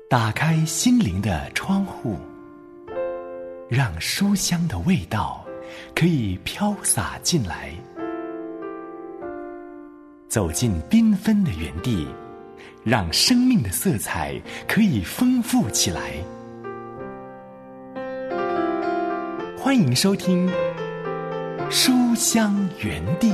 打开心灵的窗户，让书香的味道可以飘洒进来。走进缤纷的园地，让生命的色彩可以丰富起来。欢迎收听书香园地。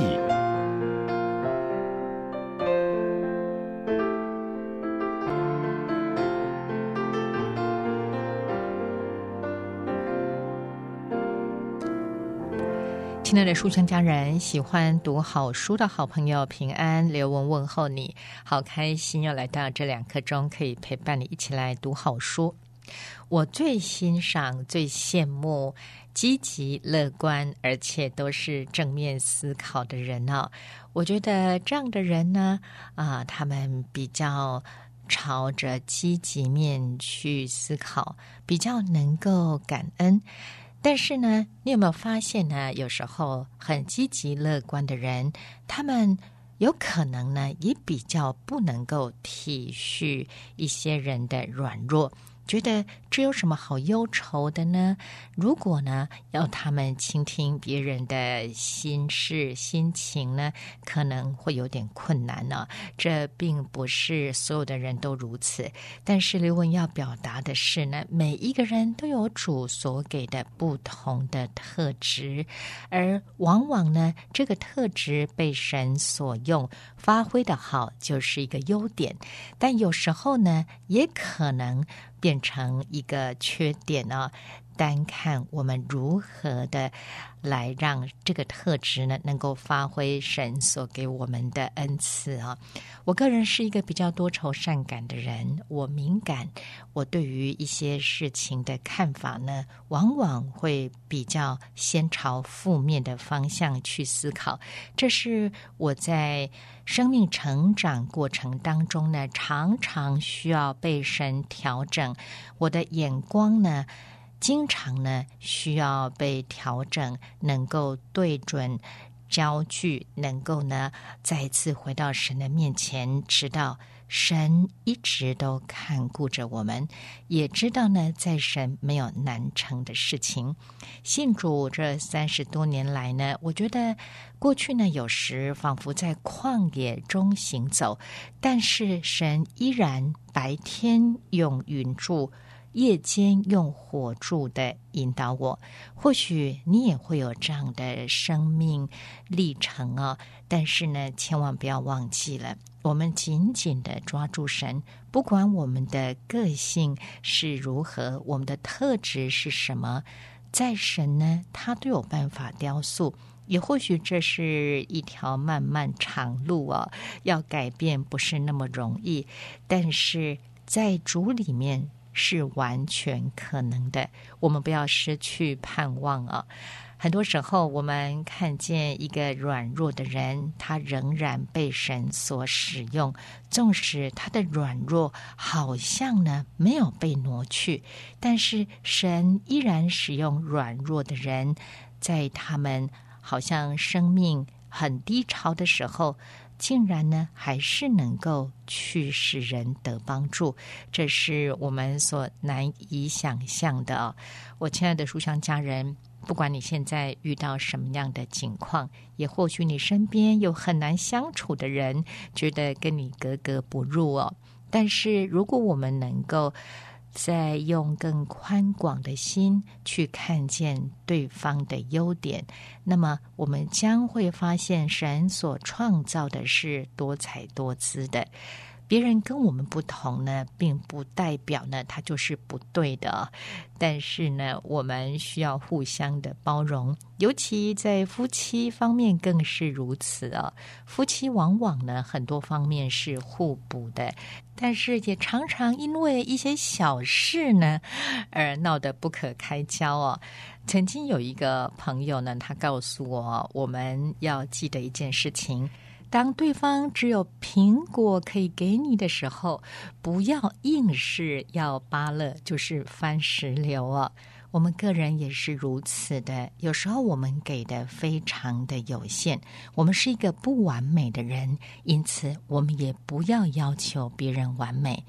亲爱的书香家人，喜欢读好书的好朋友平安，刘文问候你，好开心又来到这2刻钟，可以陪伴你一起来读好书。我最欣赏、最羡慕积极乐观而且都是正面思考的人哦。我觉得这样的人呢，他们比较朝着积极面去思考，比较能够感恩。但是呢，你有没有发现呢？有时候很积极乐观的人，他们有可能呢，也比较不能够体恤一些人的软弱，觉得这有什么好忧愁的呢？如果呢，要他们倾听别人的心事、心情呢，可能会有点困难呢。这并不是所有的人都如此，但是刘文要表达的是呢，每一个人都有主所给的不同的特质，而往往呢，这个特质被神所用，发挥的好就是一个优点，但有时候呢，也可能变成一个缺点呢。单看我们如何的来让这个特质呢，能够发挥神所给我们的恩赐啊。我个人是一个比较多愁善感的人，我敏感，我对于一些事情的看法呢，往往会比较先朝负面的方向去思考。这是我在生命成长过程当中呢，常常需要被神调整我的眼光呢，经常呢需要被调整，能够对准焦距，能够呢再次回到神的面前，知道神一直都看顾着我们，也知道呢在神没有难成的事情。信主这30多年来呢，我觉得过去呢有时仿佛在旷野中行走，但是神依然白天用云柱，夜间用火柱的引导我。或许你也会有这样的生命历程哦，但是呢，千万不要忘记了，我们紧紧的抓住神，不管我们的个性是如何，我们的特质是什么，在神呢，他都有办法雕塑。也或许这是一条漫漫长路哦，要改变不是那么容易，但是在主里面是完全可能的，我们不要失去盼望啊！很多时候我们看见一个软弱的人，他仍然被神所使用，纵使他的软弱好像呢没有被挪去，但是神依然使用软弱的人，在他们好像生命很低潮的时候，竟然呢还是能够去使人得帮助，这是我们所难以想象的哦。我亲爱的书香家人，不管你现在遇到什么样的境况，也或许你身边有很难相处的人，觉得跟你格格不入哦。但是如果我们能够再用更宽广的心去看见对方的优点，那么我们将会发现神所创造的是多彩多姿的。别人跟我们不同呢，并不代表呢他就是不对的，但是呢我们需要互相的包容，尤其在夫妻方面更是如此啊。夫妻往往呢很多方面是互补的，但是也常常因为一些小事呢而闹得不可开交哦。曾经有一个朋友呢，他告诉我，我们要记得一件事情，当对方只有苹果可以给你的时候，不要硬是要芭乐，就是番石榴哦。我们个人也是如此的，有时候我们给的非常的有限，我们是一个不完美的人，因此我们也不要要求别人完美。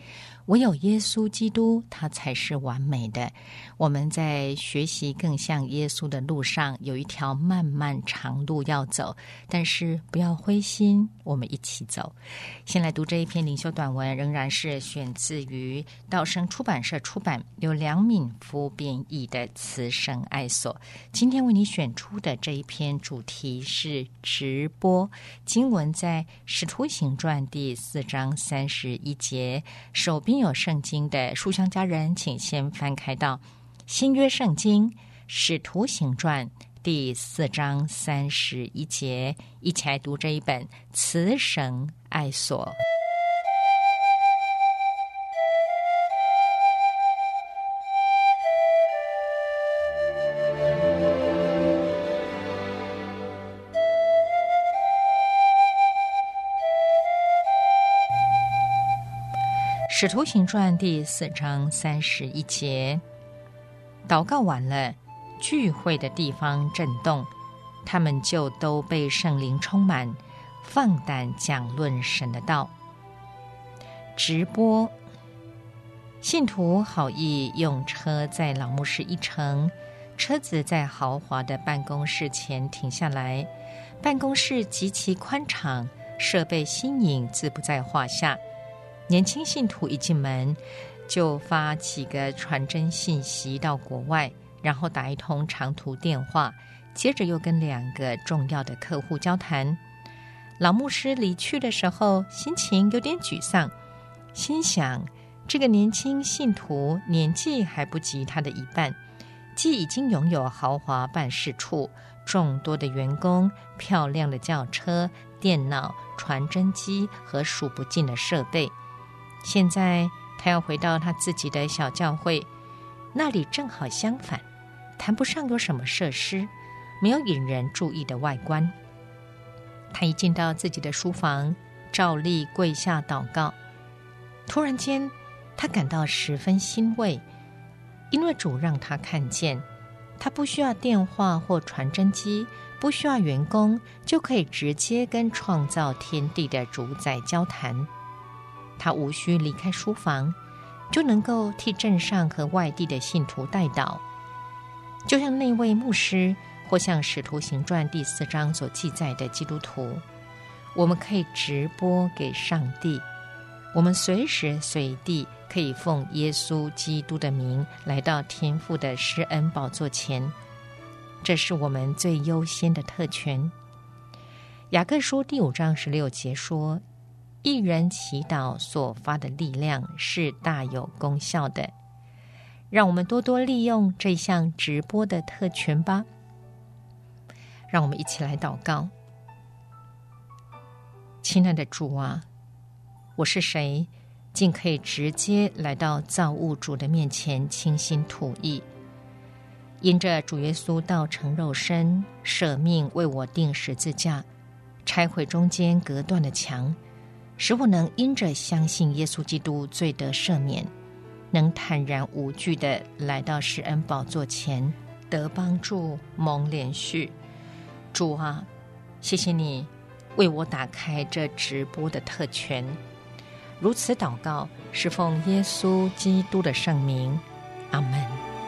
唯有耶稣基督，他才是完美的。我们在学习更像耶稣的路上，有一条漫漫长路要走，但是不要灰心，我们一起走。先来读这一篇灵修短文，仍然是选自于道生出版社出版，由梁敏夫编译的《慈神爱所》。今天为你选出的这一篇主题是直播，经文在使徒行传第4章31节。手边有圣经的书香家人，请先翻开到新约圣经使徒行传第4章31节，一起来读这一本慈神爱所。使徒行传第4章31节，祷告完了，聚会的地方震动，他们就都被圣灵充满，放胆讲论神的道。直播，信徒好意用车在老牧师一城，车子在豪华的办公室前停下来，办公室极其宽敞，设备新颖，自不在话下。年轻信徒一进门就发几个传真信息到国外，然后打一通长途电话，接着又跟2个重要的客户交谈。老牧师离去的时候心情有点沮丧，心想这个年轻信徒年纪还不及他的一半，既已经拥有豪华办事处、众多的员工、漂亮的轿车、电脑、传真机和数不尽的设备，现在他要回到他自己的小教会，那里正好相反，谈不上有什么设施，没有引人注意的外观。他一进到自己的书房，照例跪下祷告。突然间，他感到十分欣慰，因为主让他看见，他不需要电话或传真机，不需要员工，就可以直接跟创造天地的主宰交谈。他无需离开书房，就能够替镇上和外地的信徒代祷。就像那位牧师，或像使徒行传第4章所记载的基督徒，我们可以直播给上帝，我们随时随地可以奉耶稣基督的名来到天父的施恩宝座前，这是我们最优先的特权。雅各书第5章16节说，一人祈祷所发的力量是大有功效的。让我们多多利用这项直播的特权吧。让我们一起来祷告。亲爱的主啊，我是谁，竟可以直接来到造物主的面前倾心吐意？因着主耶稣道成肉身，舍命为我钉十字架，拆毁中间隔断的墙，使我能因着相信耶稣基督罪得赦免，能坦然无惧地来到施恩宝座前，得帮助，蒙怜恤。主啊，谢谢你为我打开这直播的特权。如此祷告，是奉耶稣基督的圣名，阿们。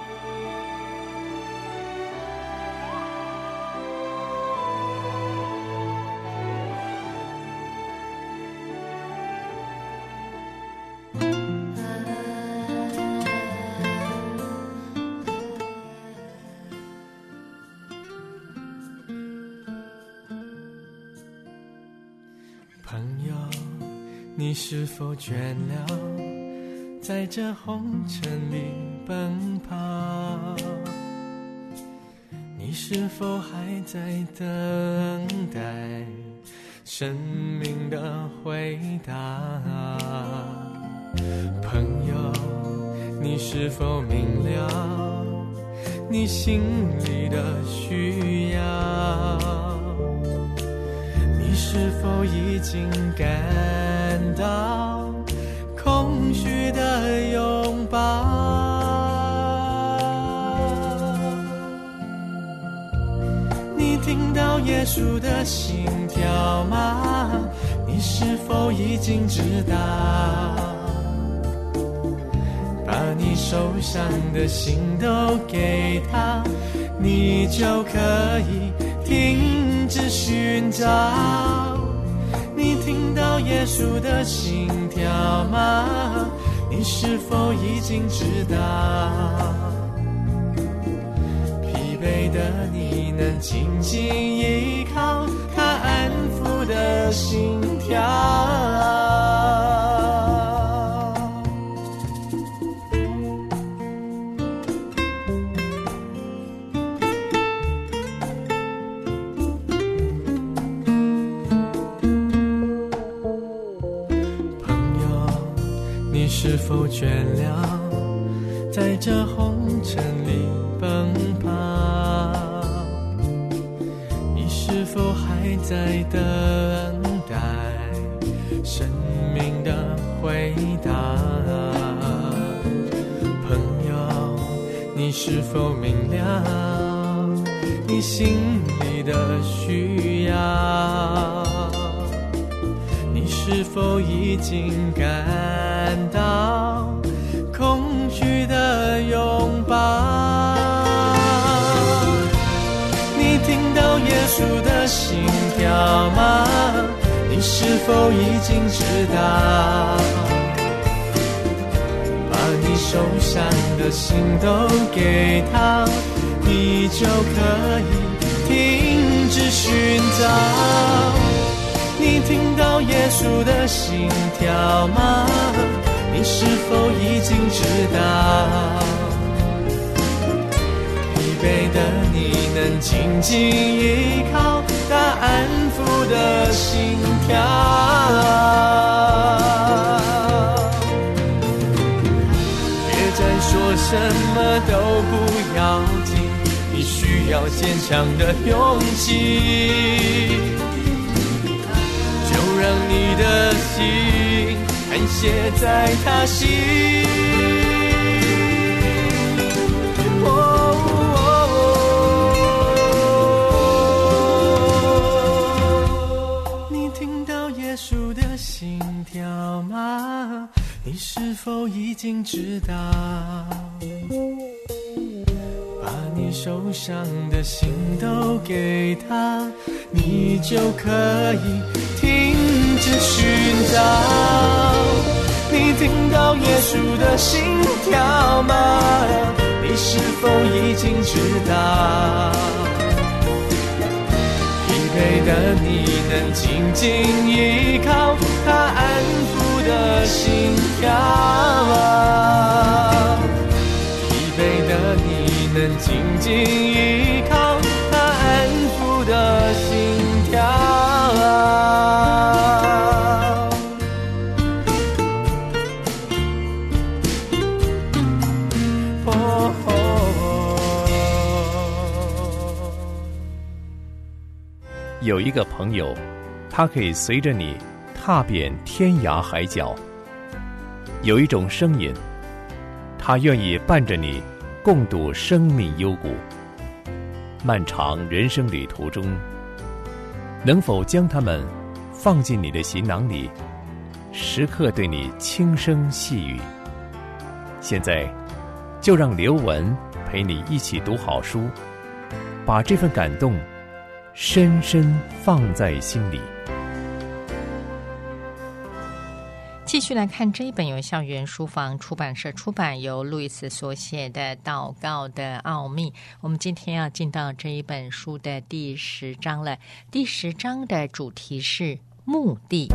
朋友，你是否倦了，在这红尘里奔跑？你是否还在等待生命的回答？朋友，你是否明了你心里的需要？你是否已经感到空虚的拥抱？你听到耶稣的心跳吗？你是否已经知道受伤的心都给他，你就可以停止寻找。你听到耶稣的心跳吗？你是否已经知道？疲惫的你能紧紧依靠他安抚的心跳。你是否倦了，在这红尘里奔跑？你是否还在等待生命的回答？朋友，你是否明了你心里的需要？你是否已经感到空虚的拥抱？你听到耶稣的心跳吗？你是否已经知道？把你受伤的心都给他，你就可以停止寻找。你听到耶稣的心跳吗？你是否已经知道？疲惫的你能紧紧依靠他安抚的心跳。别再说什么都不要紧，你需要坚强的勇气。让你的心安歇在他心。你听到耶稣的心跳吗？你是否已经知道？把你受伤的心都给他，你就可以停止寻找。你听到耶稣的心跳吗？你是否已经知道？疲惫的你能紧紧依靠他安抚的心跳。疲惫的你能紧紧依靠他安抚的心跳。 有一个朋友，他可以随着你踏遍天涯海角。有一种声音，他愿意伴着你共度生命幽谷。漫长人生旅途中，能否将他们放进你的行囊里，时刻对你轻声细语？现在就让刘文陪你一起读好书，把这份感动深深放在心里。 继续来看这一本由校园书房出版社出版，由路易斯所写的《祷告的奥秘》。我们今天要进到这一本书的第10章了。第10章的主题是目的。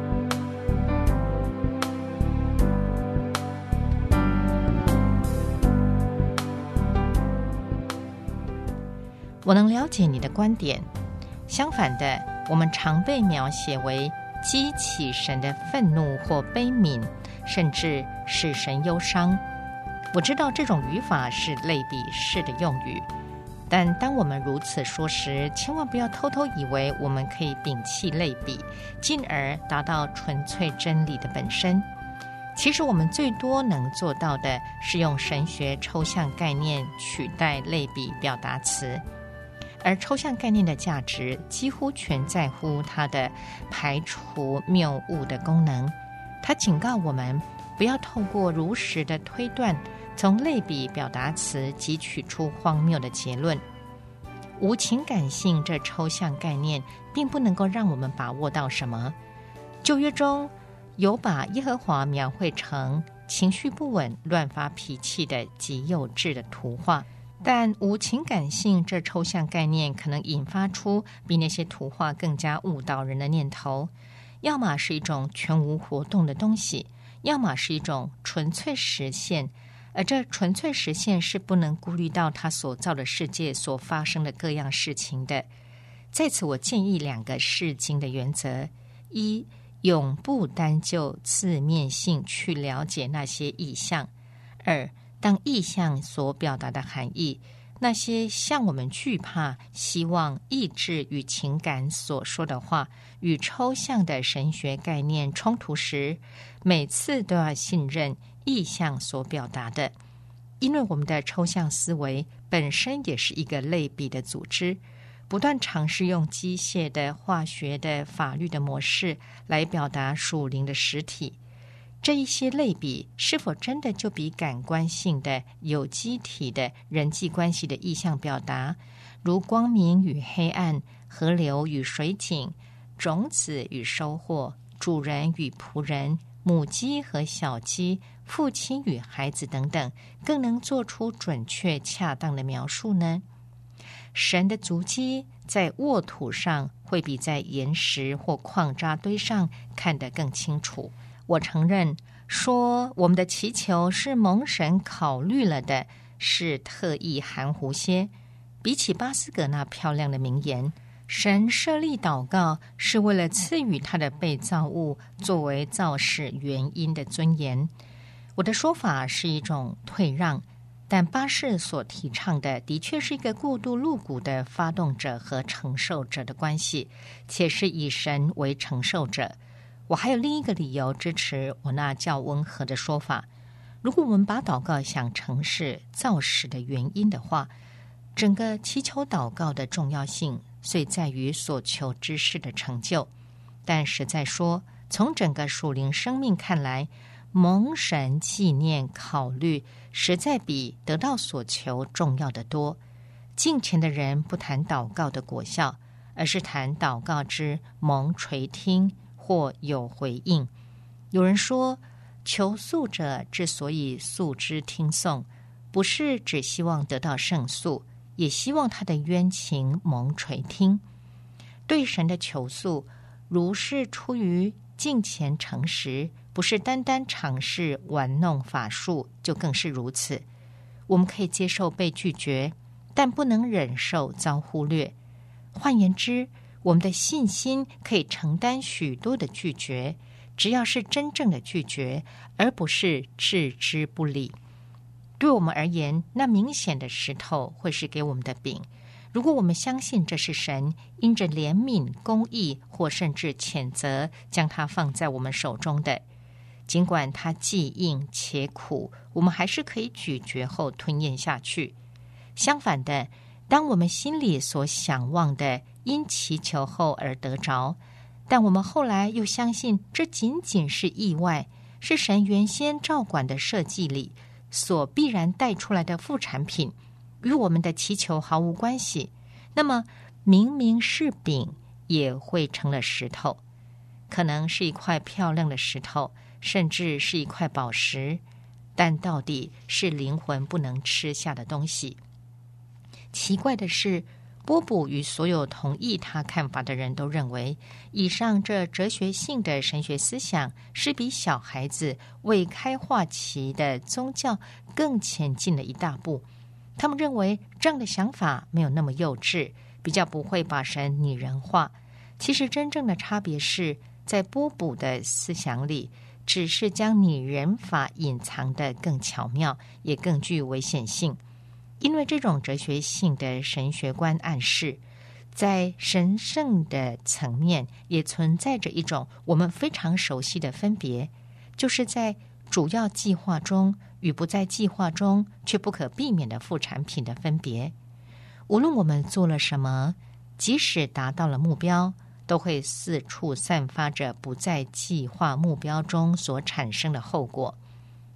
我能了解你的观点，相反的，我们常被描写为激起神的愤怒或悲悯，甚至使神忧伤。我知道这种语法是类比式的用语，但当我们如此说时，千万不要偷偷以为我们可以摒弃类比，进而达到纯粹真理的本身。其实我们最多能做到的是用神学抽象概念取代类比表达词，而抽象概念的价值几乎全在乎它的排除谬误的功能。它警告我们不要透过如实的推断从类比表达词汲取出荒谬的结论。无情感性这抽象概念并不能够让我们把握到什么。旧约中有把耶和华描绘成情绪不稳、乱发脾气的极幼稚的图画，但无情感性这抽象概念可能引发出比那些图画更加误导人的念头，要么是一种全无活动的东西，要么是一种纯粹实现，而这纯粹实现是不能顾虑到他所造的世界所发生的各样事情的。在此我建议2个释经的原则：一，永不单就字面性去了解那些意象；二，当意象所表达的含义，那些向我们惧怕、希望、意志与情感所说的话与抽象的神学概念冲突时，每次都要信任意象所表达的，因为我们的抽象思维本身也是一个类比的组织，不断尝试用机械的、化学的、法律的模式来表达属灵的实体。这一些类比是否真的就比感官性的、有机体的人际关系的意象表达，如光明与黑暗、河流与水井、种子与收获、主人与仆人、母鸡和小鸡、父亲与孩子等等，更能做出准确恰当的描述呢？神的足迹在沃土上会比在岩石或矿渣堆上看得更清楚。我承认说我们的祈求是蒙神考虑了的，是特意含糊些。比起巴斯葛那漂亮的名言，神设立祷告是为了赐予他的被造物作为造事原因的尊严。我的说法是一种退让，但巴士所提倡的的确是一个过度露骨的发动者和承受者的关系，且是以神为承受者。我还有另一个理由支持我那较温和的说法。如果我们把祷告想成是造始的原因的话，整个祈求祷告的重要性虽在于所求之事的成就，但实在说，从整个属灵生命看来，蒙神纪念考虑实在比得到所求重要得多。敬虔的人不谈祷告的果效，而是谈祷告之蒙垂听或有回应。有人说，求诉者之所以诉之听讼，不是只希望得到胜诉，也希望他的冤情蒙垂听。对神的求诉，如是出于敬虔诚实，不是单单尝试玩弄法术，就更是如此。我们可以接受被拒绝，但不能忍受遭忽略。换言之，我们的信心可以承担许多的拒绝，只要是真正的拒绝，而不是置之不理。对我们而言，那明显的石头会是给我们的饼。如果我们相信这是神因着怜悯、公义或甚至谴责将它放在我们手中的，尽管它既硬且苦，我们还是可以咀嚼后吞咽下去。相反的，当我们心里所想望的因祈求后而得着，但我们后来又相信这仅仅是意外，是神原先照管的设计里所必然带出来的副产品，与我们的祈求毫无关系，那么明明是饼也会成了石头，可能是一块漂亮的石头，甚至是一块宝石，但到底是灵魂不能吃下的东西。奇怪的是，波普与所有同意他看法的人都认为，以上这哲学性的神学思想是比小孩子未开化期的宗教更前进了一大步。他们认为这样的想法没有那么幼稚，比较不会把神拟人化。其实真正的差别是在波普的思想里，只是将拟人法隐藏得更巧妙，也更具危险性。因为这种哲学性的神学观暗示，在神圣的层面也存在着一种我们非常熟悉的分别，就是在主要计划中与不在计划中却不可避免的副产品的分别。无论我们做了什么，即使达到了目标，都会四处散发着不在计划目标中所产生的后果。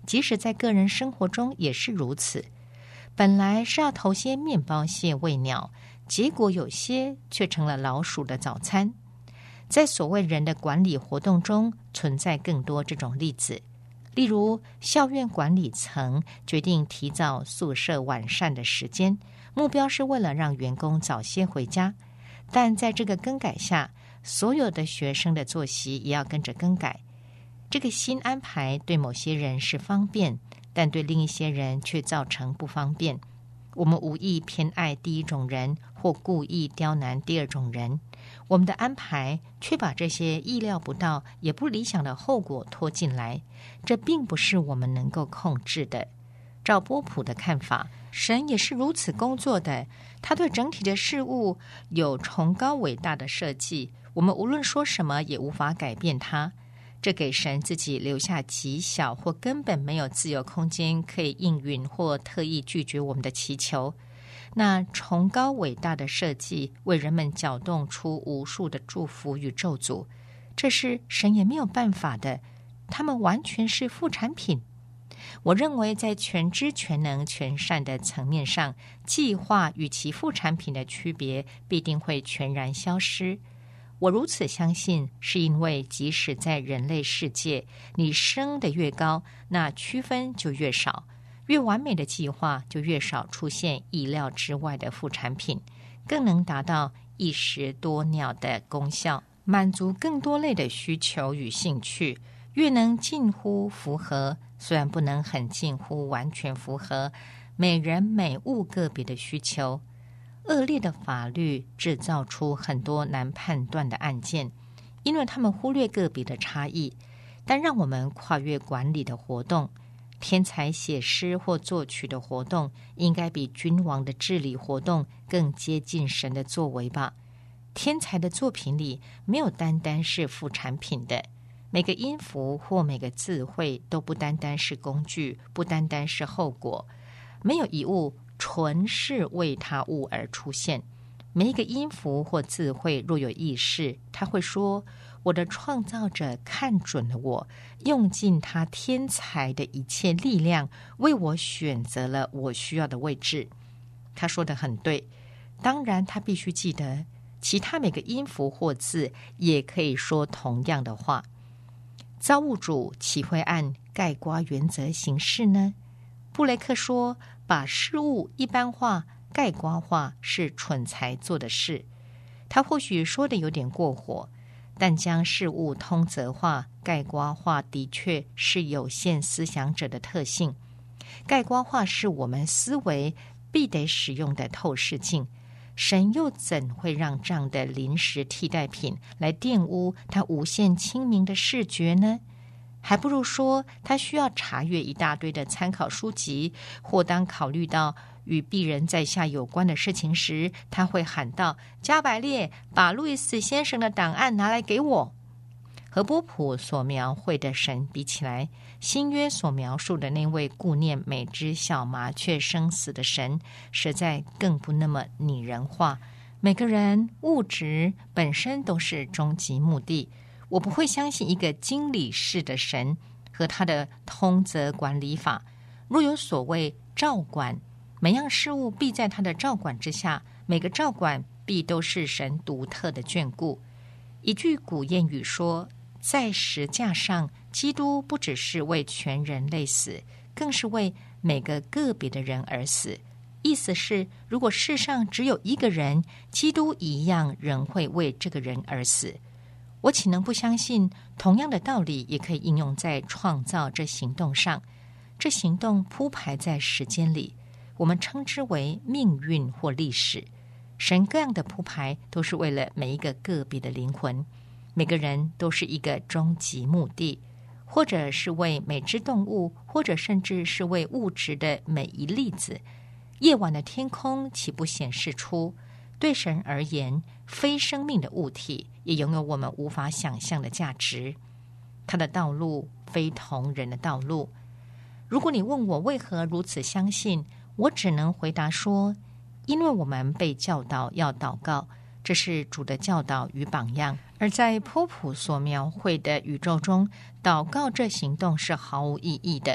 即使在个人生活中也是如此。本来是要投些面包屑喂鸟，结果有些却成了老鼠的早餐。在所谓人的管理活动中，存在更多这种例子。例如，校院管理层决定提早宿舍晚膳的时间，目标是为了让员工早些回家。但在这个更改下，所有的学生的作息也要跟着更改。这个新安排对某些人是方便，但对另一些人却造成不方便。我们无意偏爱第一种人，或故意刁难第二种人。我们的安排却把这些意料不到也不理想的后果拖进来，这并不是我们能够控制的。照波普的看法，神也是如此工作的，他对整体的事物有崇高伟大的设计，我们无论说什么也无法改变它。这给神自己留下极小或根本没有自由空间可以应允或特意拒绝我们的祈求。那崇高伟大的设计为人们搅动出无数的祝福与咒诅，这是神也没有办法的，他们完全是副产品。我认为在全知全能全善的层面上，计划与其副产品的区别必定会全然消失。我如此相信，是因为即使在人类世界，你升得越高，那区分就越少，越完美的计划就越少出现意料之外的副产品，更能达到一石多鸟的功效，满足更多类的需求与兴趣。越能近乎符合，虽然不能很近乎完全符合每人每物个别的需求。恶劣的法律制造出很多难判断的案件，因为他们忽略个别的差异，但让我们跨越管理的活动。天才写诗或作曲的活动，应该比君王的治理活动更接近神的作为吧。天才的作品里没有单单是副产品的，每个音符或每个字汇都不单单是工具，不单单是后果。没有一物纯是为他物而出现。每一个音符或字汇若有意识，他会说，我的创造者看准了我，用尽他天才的一切力量，为我选择了我需要的位置。他说得很对，当然他必须记得，其他每个音符或字也可以说同样的话。造物主岂会按概括原则行事呢？布雷克说，把事物一般化、概括化是蠢材做的事。他或许说的有点过火，但将事物通则化、概括化的确是有限思想者的特性。概括化是我们思维必得使用的透视镜，神又怎会让这样的临时替代品来玷污他无限清明的视觉呢？还不如说他需要查阅一大堆的参考书籍，或当考虑到与鄙人在下有关的事情时，他会喊道，加百列，把路易斯先生的档案拿来给我。和波普所描绘的神比起来，新约所描述的那位顾念每只小麻雀生死的神，实在更不那么拟人化。每个人物质本身都是终极目的，我不会相信一个经理式的神和他的通则管理法。若有所谓照管，每样事物必在他的照管之下，每个照管必都是神独特的眷顾。一句古谚语说，在石架上，基督不只是为全人类死，更是为每个个别的人而死。意思是，如果世上只有一个人，基督一样仍会为这个人而死。我岂能不相信，同样的道理也可以应用在创造这行动上。这行动铺排在时间里，我们称之为命运或历史。神各样的铺排都是为了每一个个别的灵魂，每个人都是一个终极目的，或者是为每只动物，或者甚至是为物质的每一粒子。夜晚的天空岂不显示出，对神而言，非生命的物体也拥有我们无法想象的价值。它的道路非同人的道路。如果你问我为何如此相信，我只能回答说，因为我们被教导要祷告，这是主的教导与榜样。而在波普所描绘的宇宙中，祷告这行动是毫无意义的。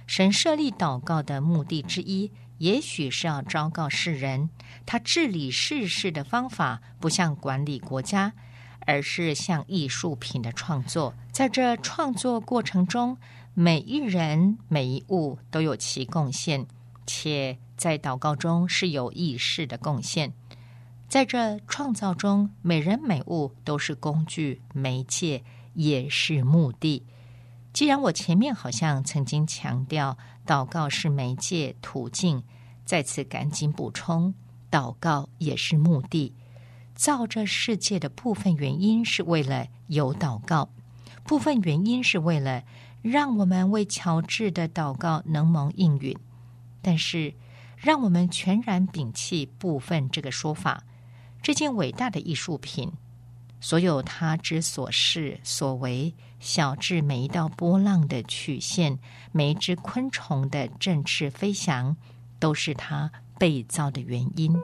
神设立祷告的目的之一，也许是要昭告世人，他治理世事的方法不像管理国家，而是像艺术品的创作。在这创作过程中，每一人每一物都有其贡献，且在祷告中是有意识的贡献。在这创造中，每人每物都是工具、媒介，也是目的。既然我前面好像曾经强调祷告是媒介途径，在此赶紧补充，祷告也是目的。造这世界的部分原因是为了有祷告，部分原因是为了让我们为乔治的祷告能蒙应允。但是让我们全然摒弃部分这个说法，这件伟大的艺术品，所有他之所事所为，小至每一道波浪的曲线，每一只昆虫的振翅飞翔，都是他被造的原因。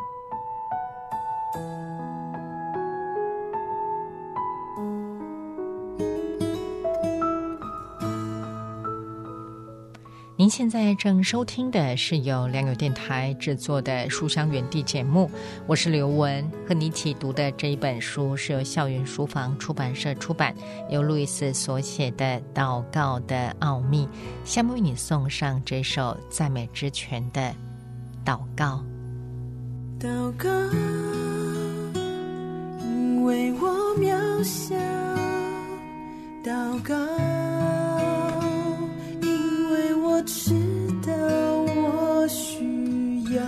您现在正收听的是由良友电台制作的书香园地节目，我是刘文，和你一起读的这一本书是由校园书房出版社出版，由路易斯所写的《祷告的奥秘》。下面为你送上这首赞美之泉的祷告。 祷告，因为我渺小，祷告，知道我需要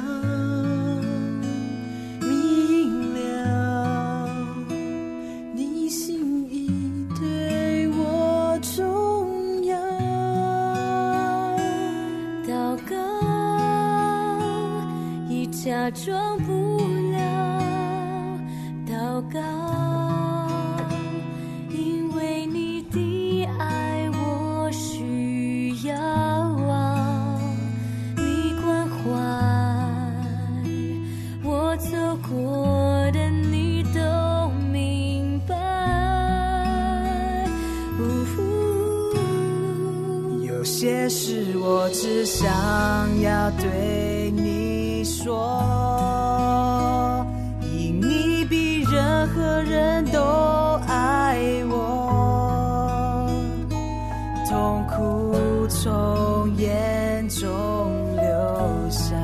明了你心意对我重要，祷告已假装不了，祷告因为你的爱我需要，走过的你都明白，有些事我只想要对你说，因你比任何人都爱我，痛苦从眼中流下，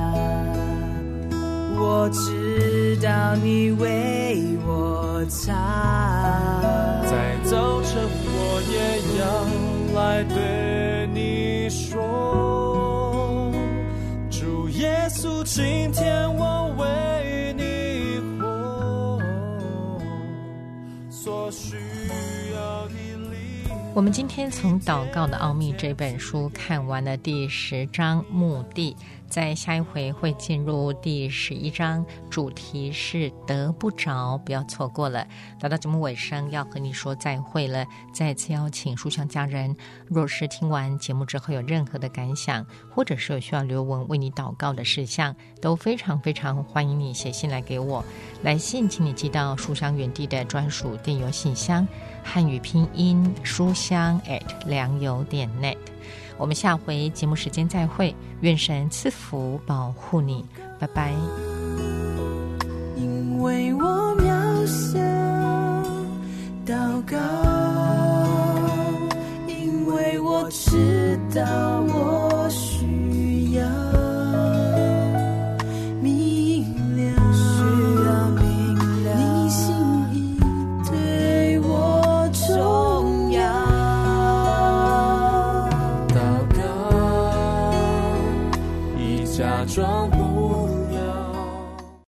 我知道你为我擦，在早晨我也要来对你说，主耶稣，今天我为你活，所需要的力。 我们今天从《祷告的奥秘》这本书看完了第10章目的，在下一回会进入第11章，主题是得不着，不要错过了。来到节目尾声，要和你说再会了。再次邀请书香家人，若是听完节目之后有任何的感想，或者是有需要刘文为你祷告的事项，都非常非常欢迎你写信来给我。来信请你寄到书香园地的专属电邮信箱，汉语拼音书香@良友.net。我们下回节目时间再会，愿神赐福保护你，拜拜。 因为我渺小，祷告，因为我知道我需要明了，你心意对我重要，假装不